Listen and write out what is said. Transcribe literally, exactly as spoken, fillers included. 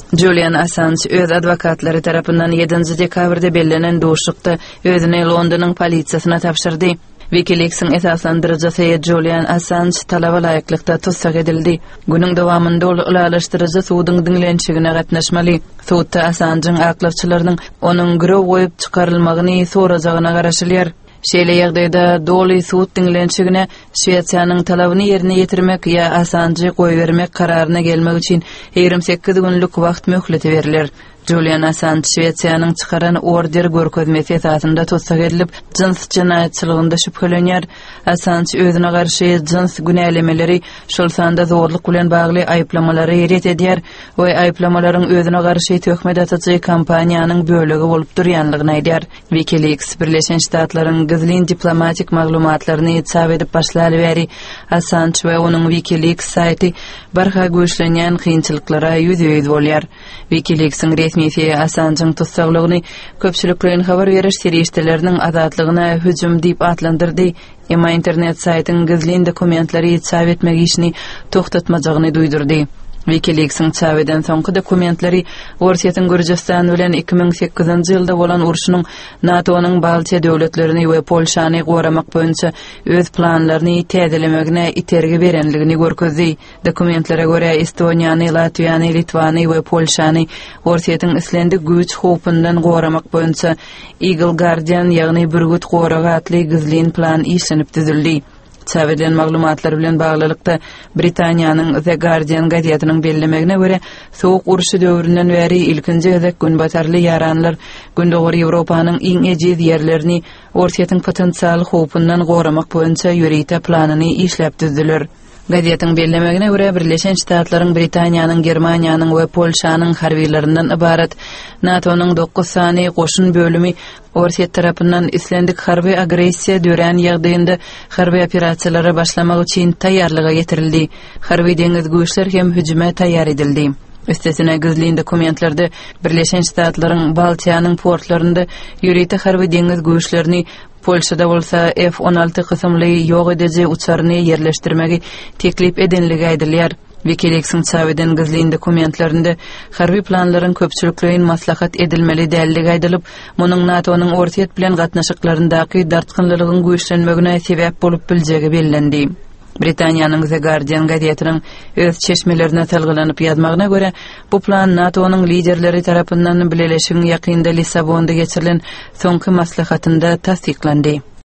Julian Assange öz advokatlary tarapyndan yedinji dekabrda bellenen duşlukda özüni Londonyň polisiýasyna tapşyrdy. WikiLeaks'in esaslandyrjysy Julian Assange talaba laýyklykda tutsak edildi. Günüň dowamında ol ulalaşdyrjy suwdyň diňlenşigine gatnaşmaly. Suwda Assange'ň aklawçylarynyň onuň gürew goýup çykarylmagyny sorajagyna garaşylýar. Şeýle ýagdaýda doly suwd diňlenşigine Şweýçýanyň talabyny ýerine ýetirmek ýa Assange'y goýbermek kararyna gelmek üçin yigirme sekiz günlük wagt möhleti berilir. Julian Assange Şweýçýanyň çykaran order görkezmesi esasında tutsak edilip, jins jinaýatçylygynda şüphelenýär. Assange özüne garşy jins günälemeleri, şol sanda zorluk bilen bagly aýyplamалary ret edýär we aýyplamalaryň özüne garşy töhmet atyjy kampaniýanyň bölegi bolup durýanlygyny aýdýar. WikiLeaks Birleşen Ştatlaryň gizlin diplomatik maglumatlaryny çap edip başlary bäri Assange we onuň WikiLeaks saýty barha göçlenýän kynçylyklara ýüz-ýüz bolýar. WikiLeaks'in resmi Assange'ın tutsaklygyny köpçüliklerin habar beriş serişdelerinin azatlygyna hüjüm diýip atlandyrdy. Emma internet saýtynyň gizlin dokumentlary çap etmek işini toktatmajagyny duýdurdy. WikiLeaks'in çap eden soňky dokumentlary Gorsiýatyň Gürjistan bilen iki ming sekizinji ýylda bolan urşunyň NATO'nyň Baltiýa döwletlerini we Polşany goramak boýunça öz planlaryny täzelemegine itergi berenligini görkezdi. Dokumentlere göre Estoniýany, Latwiýany, Litvany we Polşany Gorsiýatyň islendik güýç howpyndan goramak boýunça Eagle Guardian ýagny Bürgüt goraga atly gizlin plan işlenip düzüldi. Çabeden maglumatlar bilen baglylykda Britaniýanyň The Guardian gazetynyň bellemegine göre soğuk uruşy döwründen beri ilkinji gezek gün batarly yaranlar gündöwür Ýewropanyň iň ejiz ýerlerini Gorsiýatyň potensial howpyndan goramak boýunça ýürite planyny işläp düzdiler. Gazetyň bellemegine göre Birleşen Ştatlaryň Britaniýanyň, Germaniýanyň we Polşanyň harbiýlerinden ibaret NATO'nyň dokuz sany goşun bölümi Gorsiýat tarapyndan islendik harby agressiýa dören ýagdaýynda harby operasiýalary başlamak üçin taýýarlyga getirildi. Harby deňiz güýçler hem hüjüme taýýar edildi. Üstesine gizlin dokumentlerde Birleşen Ştatlaryň Baltiýanyň portlarynda ýürite harby deňiz güýçlerini Polşada bolsa F on alty kysymly ýok edici uçaryny ýerleşdirmegi teklip edenligi aýdylýar. WikiLeaks'in çap eden gizlin dokumentlerinde harby planlaryň köpçüliklerin maslahat edilmeli däliligi aýdylyp, munyň NATO'nyň Gorsiýat bilen gatnaşyklaryndaky dartgynlygynyň güýçlenmegine sebäp bolup biljegi bellendi. Britaniýanyň The Guardian gazetynyň öz çeşmelerine talgylanyp ýazmagyna göre, bu plan NATO'nyň liderleri tarapyndan bileleşigiň ýakynda Lissabonda geçirilen soňky maslahatynda tasdiklandy.